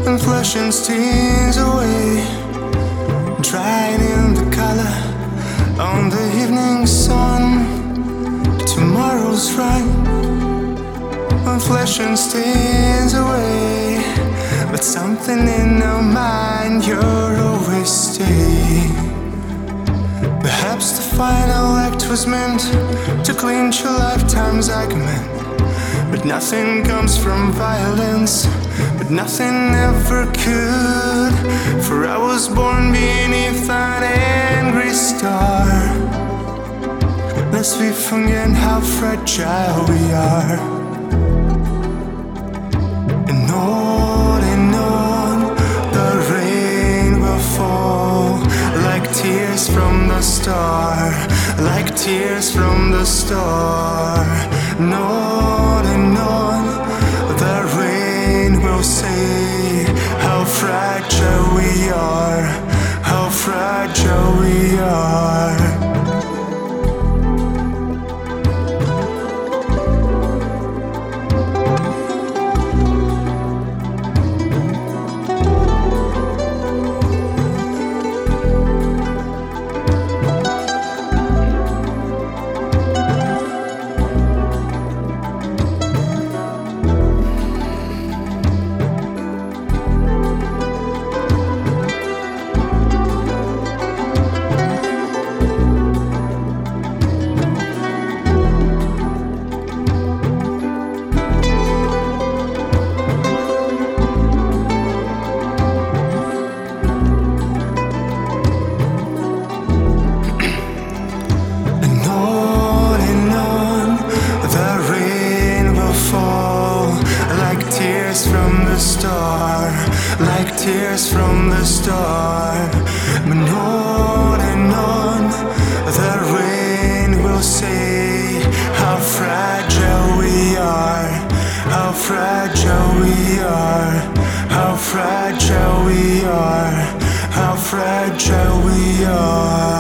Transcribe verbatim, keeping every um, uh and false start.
and flesh and stains away, drying in the color on the evening sun. Tomorrow's right, and flesh and stains away, but something in our mind you're always staying. Perhaps the final act was meant to clinch a lifetime's argument, but nothing comes from violence, but nothing ever could. For I was born beneath an angry star, lest we forget how fragile we are. And on and on the rain will fall, like tears from the star, like tears from the star. And on and on the rain will say how fragile we are, how fragile we are. From the star, like tears from the star. But on and on the rain will say how fragile we are, how fragile we are, how fragile we are, how fragile we are.